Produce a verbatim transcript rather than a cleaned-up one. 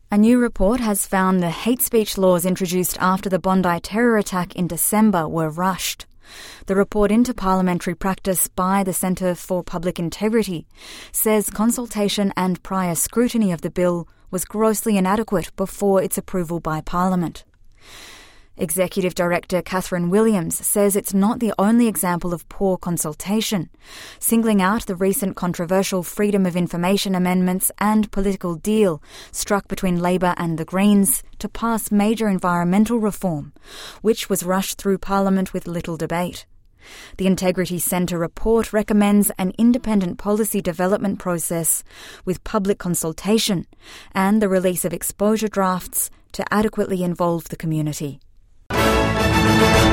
A new report has found the hate speech laws introduced after the Bondi terror attack in December were rushed. The report into parliamentary practice by the Centre for Public Integrity says consultation and prior scrutiny of the bill was grossly inadequate before its approval by Parliament. Executive Director Catherine Williams says it's not the only example of poor consultation, singling out the recent controversial Freedom of Information amendments and political deal struck between Labor and the Greens to pass major environmental reform, which was rushed through Parliament with little debate. The Integrity Centre report recommends an independent policy development process with public consultation and the release of exposure drafts to adequately involve the community.